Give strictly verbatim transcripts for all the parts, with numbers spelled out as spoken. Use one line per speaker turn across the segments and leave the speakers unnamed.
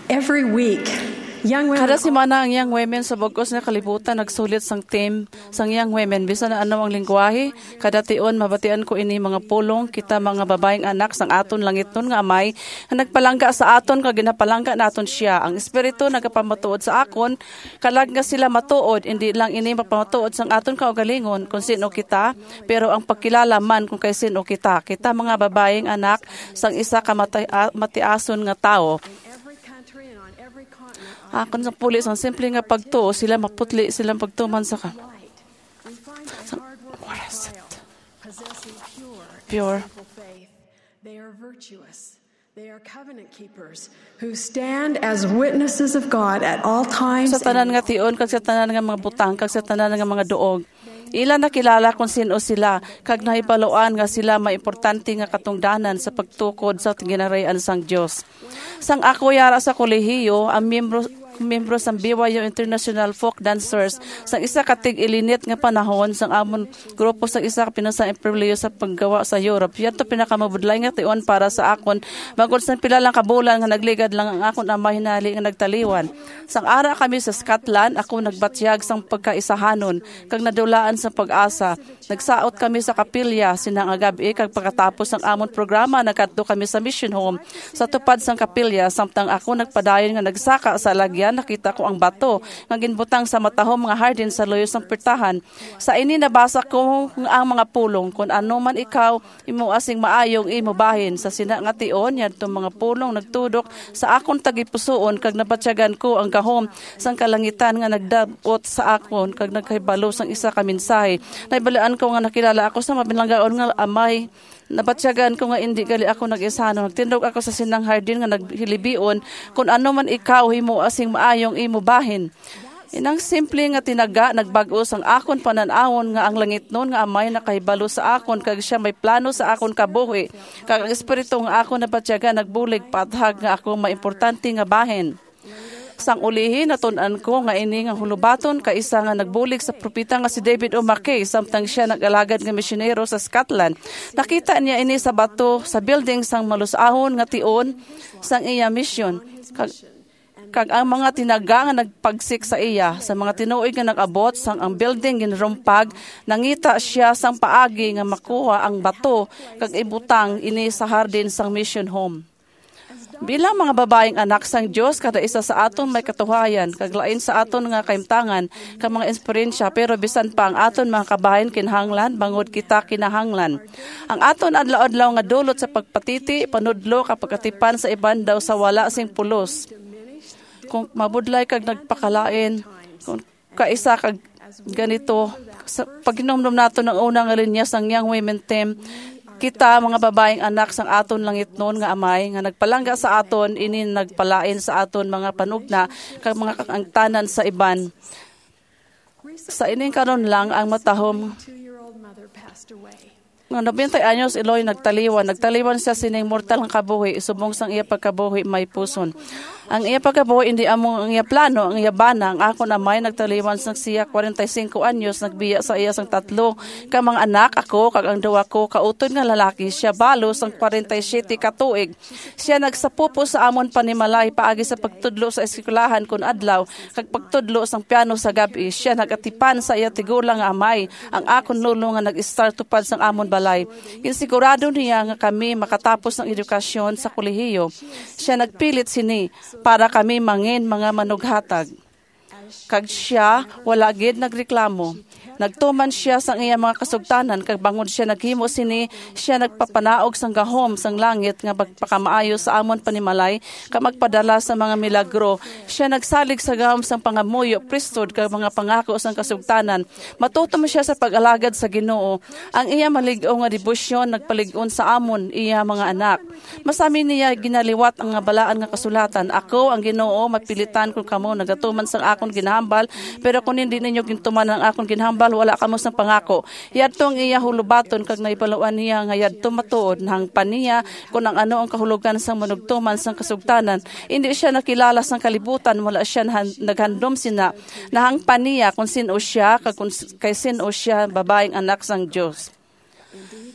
Every week, young women
Kada semana ang young women sa bugos nga kalibutan nagsulit sang team sang young women bisan na ano ang lingwahe kada tion mabatian ko ini mga pulong kita mga babaeng anak sang aton langitnon nga amay nga nagpalangga sa aton kag ginapalangga naton siya ang espiritu nagapamatuod sa akon kalag nga sila matuod hindi lang ini mapamatuod sang aton kaugalingon kung sino kita pero ang pagkilala man kung kay sino kita kita mga babaeng anak sang isa ka mati- matiason nga tawo. Akon sa pulis, ang simple nga pagtuo, sila maputli, silang pagtuman sa ka. Sa, what is it? Pure.
They are virtuous. They are covenant keepers who stand as witnesses of God at all times.
Sa tanan nga tion, kag sa tanan nga mga butang, kag sa tanan nga mga duog. Ila nakilala kung sino sila, kag nahibaluan nga sila maimportante nga katungdanan sa pagtukod sa ginarayan sang Dios. Sang ako yara sa kolehiyo, ang miyembro miyembro sang B Y U International Folk Dancers sang isa ka tig-ilinit nga panahon sang amon grupo sang isa ka pinasang imprelyo sa paggawa sa Europe. Yato pinakamabudlay nga tion para sa akon bangod sa pila lang ka bulan nga nagligad lang ang akon ama hinali nga nagtaliwan. Sang ara kami sa Scotland, ako nagbatyag sang pagkaisahanon kag nadulaan sa pag-asa. Nagsaot kami sa kapilya sinang agabi kag pagkatapos ang amon programa nagkadto kami sa mission home sa tupad sang kapilya samtang ako nagpadayon nga nagsaka sa lagyan nakita ko ang bato nga ginbutang sa matahom mga hardin sa loyo sang pertahan. Sa ini nabasa ko ang mga pulong kung ano man ikaw imo asing maayong imo bahin sa sina nga tion yadtong mga pulong nagtudok sa akon tagipusoon kag nabatyagan ko ang gahom sang kalangitan nga nagdabot sa akon kag nagkahibalo sang isa ka mensahe. Naibalaan ko nga nakilala ako sa mabilanggaon nga amay. Nabatyagan ko nga hindi gali ako nag-isano. Nagtindog ako sa sinang hardin nga naghilibion kung ano man ikaw himo asing maayong imo bahin. Inang simple nga tinaga nagbag-os ang akon pananawon nga ang langit nun nga amay nakahibalo sa akon kag siya may plano sa akon kabuhi. Kag ang espiritu nga akon nabatyagan nagbulig pathag nga ako maimportante nga bahin. Sang ulihi natun-an ko nga ini nga hulubaton ka isa nga nagbulig sa propeta nga si David O. McKay samtang siya nag-alagad nga misyonero sa Scotland. Nakita niya ini sa bato sa building sang malusahon nga tion sang iya mission. Kag, kag ang mga tinaga nga nagpagsik sa iya sa mga tinuig nga nag-abot sang ang building ginrumpag nangita siya sang paagi nga makuha ang bato kag ibutang ini sa hardin sang mission home. Bilang mga babaeng anak sang Dios kada isa sa aton may katuhayan kag lain sa aton nga kaimtangan kag mga eksperyensya pero bisan pa ang aton mga kabahin kinahanglan bangod kita kinahanglan. Ang aton adlaw-adlaw nga dulot sa pagpatiti panudlo kapag katipan sa iban daw sa wala sing pulos. Kung mabudlay kag nagpakalain kung kaisa kag ganito sa paghinomdom nato ng unang linya sang young women team kita mga babaeng anak sang aton langit noon nga amay nga nagpalangga sa aton ini nagpalain sa aton mga panugna kag mga kaangtanan sa iban. Sa ining karon lang ang matahom nga nobenta anyos Eloy nagtaliwan nagtaliwan siya sining mortal nga kabuhi subong sang iya pagkabuhi may puson. Ang iya pagkabuhi hindi among ang iya plano ang iya bana ang ako na may nagtaliwan sang siya forty-five anyos nagbiya sa iya sang tatlo ka mga anak ako kag ang duwa ko kautod nga lalaki siya balo sang forty-seven ka tuig. Siya nagsapupo sa amon panimalay paagi sa pagtudlo sa eskwelahan kun adlaw kag pagtudlo sang piano sa gabi siya nagatipan sa iya tigulang nga amay ang akon lulo nga nag-start tupad sang amon balay. Insigurado niya nga kami makatapos ng edukasyon sa kolehiyo. Siya nagpilit sini para kami mangin mga manughatag. Kag siya wala gid nagreklamo. Nagtuman siya sang iya mga kasugtanan kag bangod siya naghimo sini siya nagpapanaog sang gahom sang langit nga pagpakamaayo sa amon panimalay ka magpadala sa mga milagro. Siya nagsalig sa gahom sang pangamuyo priesthood kag mga pangako sang kasugtanan. Matuto mo siya sa pag-alagad sa Ginoo. Ang iya malig-o nga debosyon nagpalig-on sa amon iya mga anak. Masami niya ginaliwat ang nga balaan nga kasulatan. Ako ang Ginoo mapilitan kun kamo nagatuman sang akon ginahambal pero kung hindi ninyo gintuman ang akon ginahambal wala kamo sang pangako. Yadtong iya hulubaton kag naibaluan niya nga yadto matuod nang paniya kung ang ano ang kahulugan sang manugtuman sang kasugtanan. Hindi siya nakilala sang kalibutan wala siya naghandom sina nahang paniya kung sino siya kag kung kay sino siya babaeng anak sang Dios.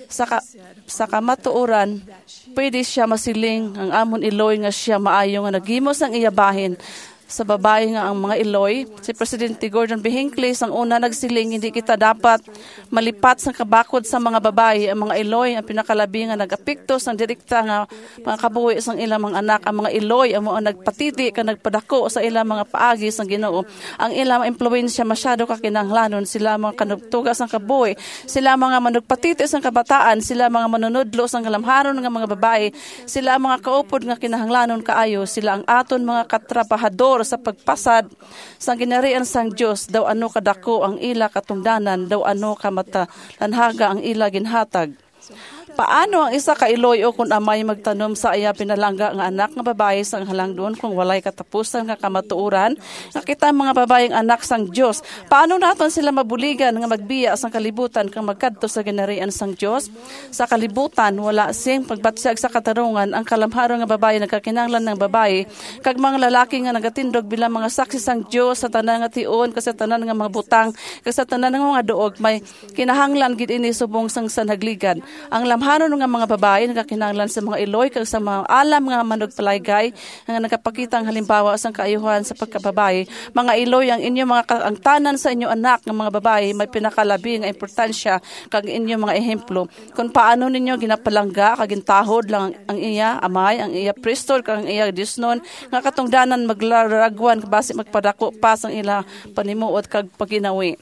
Sa, ka, sa kamatuoran, pwede siya masiling ang amon iloy nga siya maayo nga nagimos ang iyabahin sa babae nga ang mga iloy. Si Presidente Gordon B. Hinckley ang una nagsiling, hindi kita dapat malipat sa kabakod sa mga babae. Ang mga iloy ang pinakalabi nga nag-apekto sa direkta nga mga kabuhi sa ilang mga anak. Ang mga iloy ang mga nagpatiti ka nagpadako sa ilang mga paagi sa Ginoo. Ang ilang impluwensya masyado ka kinahanglanon. Sila mga kanugtugas ng kabuhi. Sila mga manugpatiti sa kabataan. Sila mga manunudlo sa kalamharon ng mga babae. Sila mga kaupod nga kinahanglanon kaayo. Sila ang aton mga katrabahador sa pagpasad sa ginarian sang Dios. Daw ano kadako ang ila katungdanan, daw ano kamatalanhaga ang ila ginhatag. Paano ang isa ka iloy o kung amay magtanom sa iya pinalangga nga anak nga babae sang halangdon kung walay katapusan nga kamatuoran? Nakita mga babaeng anak sang Dios. Paano naton sila mabuligan nga magbiya sang kalibutan kang magkadto sa ginarian sang Dios? Sa kalibutan wala sing pagbatyag sa katarungan ang kalamharo nga babae nagkakinahanglan ng babae kag mga lalaki nga nagatindog bilang mga saksi sang Dios sa tanan nga tion kasi tanan nga mga butang kasi sa tanan nga mga duog may kinahanglan gid ini subong sang sanagligan. Ang lamharon nga mga babae nagkakinahanglan sa mga iloy kag sa mga alam nga manugpalaygay nga nagapakita ang halimbawa sang kaayuhan sa pagkababae. Mga iloy ang inyo mga ang tanan sa inyo anak nga mga babae may pinakalabi nga importansya kag inyo mga ehemplo kung paano ninyo ginapalangga kag gintahod lang ang iya amay ang iya priesthood kag ang iya disnon nga katungdanan maglaragwan base magpadako pa sang ila panimuot kag paginawi.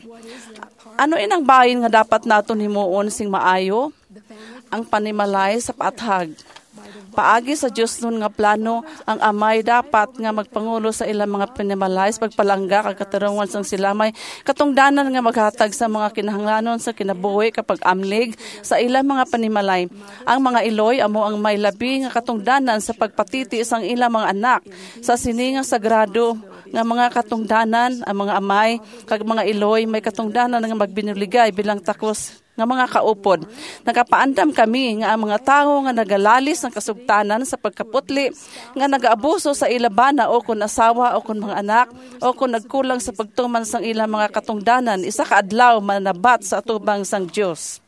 Ano inang bahin nga dapat naton himuon sing maayo? Ang panimalay sa paathag. Paagi sa Diyos nun nga plano, ang amay dapat nga magpangulo sa ilang mga panimalay sa pagpalangga kag katarungan sang sila may katungdanan nga maghatag sa mga kinahanglanon sa kinabuhi kapag amlig sa ilang mga panimalay. Ang mga iloy amo ang may labi nga katungdanan sa pagpatiti sang ilang mga anak sa siningang sagrado nga mga katungdanan. Ang mga amay kag mga iloy may katungdanan nga magbinuligay bilang takos nga mga kaupod. Nagapaandam kami nga ang mga tao nga nagalalis ng kasugtanan sa pagkaputli, nga nagaabuso sa ilabana o kung asawa o kung mga anak, o kung nagkulang sa pagtuman sang ilang mga katungdanan, isa kaadlaw manabat sa atubang sang Diyos.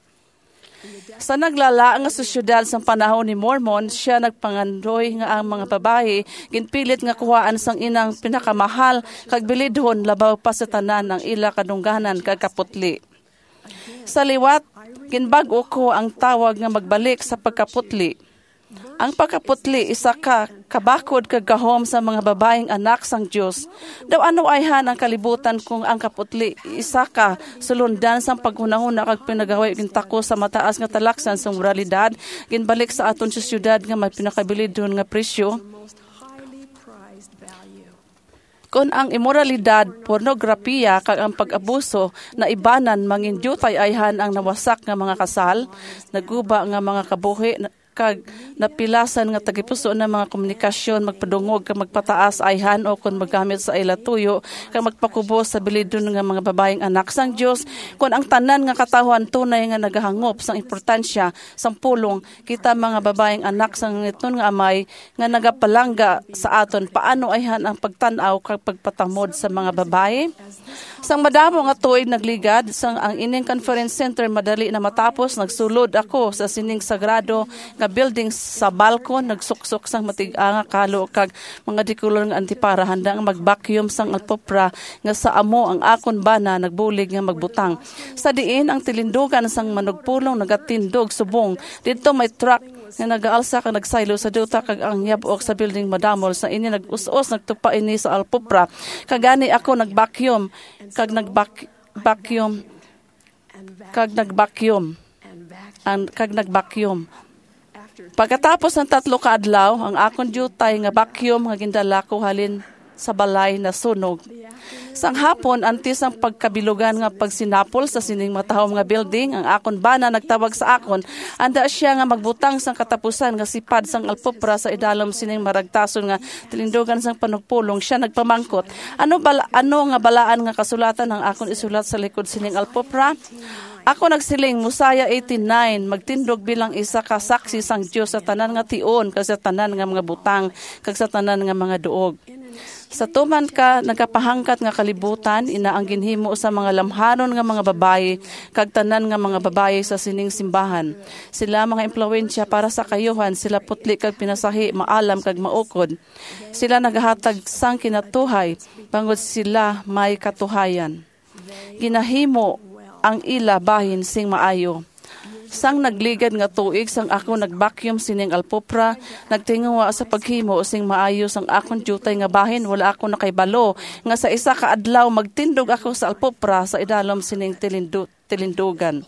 Sa naglala nga sosyudad sa panahon ni Mormon, siya nagpangandoy nga ang mga babae ginpilit nga kuhaan sang inang pinakamahal kag bilidhon labaw pa sa tanan ang ila kadungganan kag kaputli. Sa liwat, ginbag-o ko ang tawag nga magbalik sa pagkaputli. Ang pagkaputli isa ka kabakod kag gahom sa mga babaeng anak sang Dios. Daw ano ayhan ang kalibutan kung ang kaputli isa ka sulundan sang paghunahuna kag pinagawa gintako sa mataas nga talaksan sa moralidad ginbalik sa aton sosyedad nga may pinakabilidon nga presyo. Kung ang imoralidad, pornografiya, kag ang pag-abuso na ibanan mangin jutay ayhan ang nawasak nga mga kasal, naguba nga mga kabuhi, kag napilasan nga tagipuso ng mga komunikasyon, magpadungog kag magpataas ayhan o kung maggamit sa ila tuyo, kag magpakubos sa bilidon nga mga babaeng anak sang Dios. Kung ang tanan nga katawhan tunay nga nagahangop sang importansya sang pulong, kita mga babaeng anak sang iton nga amay nga nagapalangga sa aton, paano ayhan ang pagtan-aw kag pagpatamod sa mga babae? Sang madamo nga tuig nagligad, sang ang ining conference center madali na matapos, nagsulod ako sa sining sagrado nga building sa balkon, nagsuksok sang matig-anga kalo kag mga dikulor nga antipara handang mag-vacuum sang alpopra nga sa amo ang akon bana nagbulig nga magbutang. Sa diin ang tilindugan sang manugpulong nagatindog subong. Dito may truck nga nagaalsa kag nagsaylo sa duta kag ang yabok sa building madamol sa ini nag-us-us nagtupa ini sa alpopra. Kagani ako nag-vacuum kag nag-vacuum kag nag-vacuum ang kag nag-vacuum. Pagkatapos ng tatlo ka adlaw, ang akon jutay nga vacuum nga gindala ko halin sa balay na sunog. Sang hapon, antes ang pagkabilugan nga pagsinapol sa sining matahom nga building, ang akon bana nagtawag sa akon, anda siya nga magbutang sang katapusan nga sipad sang alpopra sa idalom sining maragtason nga tilindugan sang panugpulong. Siya nagpamangkot, ano, bala, ano nga balaan nga kasulatan ang akon isulat sa likod sining alpopra? Ako nagsiling, Musaya eighty-nine, magtindog bilang isa ka saksi sang Dios sa tanan nga tion, kag sa tanan nga mga butang, kag sa tanan nga mga duog. Sa tuman ka nagapahangkat nga kalibutan, ina ang ginhimo sa mga lamhanon nga mga babaye, kag tanan nga mga babaye sa sining simbahan. Sila mga impluwensya para sa kayuhan, sila putli kag pinasahi, maalam kag maukod. Sila nagahatag sang kinatuhay, bangod sila may katuhayan. Ginahimo ang ila bahin sing maayo. Sang nagligad nga tuig, sang ako nagbakyum sining alpopra, nagtingawa sa paghimo sing maayo sang akong jutay nga bahin, wala ako nakaibalo, nga sa isa ka adlaw magtindog ako sa alpopra sa idalom sining tilindu, tilindugan.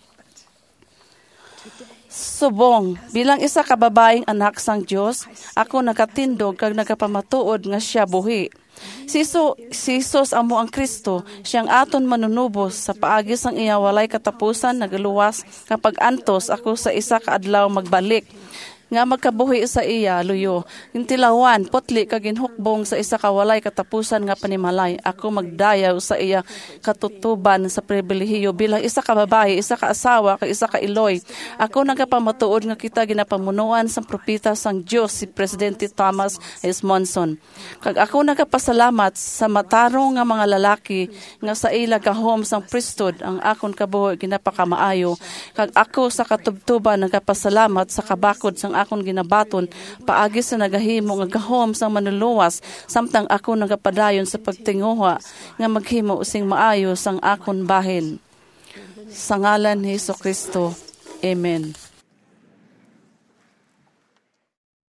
Subong, bilang isa ka babaeng anak sang Dios, ako nakatindog kag nagapamatuod nga siya buhi. Siso, si Jesus amo ang Kristo, siyang aton manunubos sa paagi sang iya walay katapusan, nagaluwas kapag antos ako sa isa ka adlaw magbalik. Nga magkabuhi sa iya, luyo. Intilawan, potli kaginhukbong sa isa kawalay katapusan nga panimalay. Ako magdayaw sa iya katutuban sa pribilehiyo bilang isa ka babae, isa ka asawa, kag isa ka iloy. Ako nagapamatuod nga kita ginapamunuan sang propeta sang Dios, si Presidente Thomas S. Monson. Kag ako nagapasalamat sa matarong nga mga lalaki nga sa ila gahom sang priesthood ang akon kabuhi ginapakamaayo. Kag ako sa katubtuban nagapasalamat sa kabakod sang akong ginabaton paagi sa nagahimo nga gahom sang manuluwas samtang ako nagapadayon sa pagtinguha nga maghimo using maayo sang akon bahin. Sa ngalan ni Jesucristo. Amen.